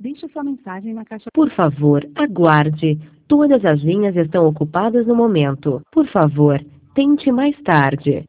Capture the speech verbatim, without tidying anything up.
Deixe sua mensagem na caixa. Por favor, aguarde. Todas as linhas estão ocupadas no momento. Por favor, tente mais tarde.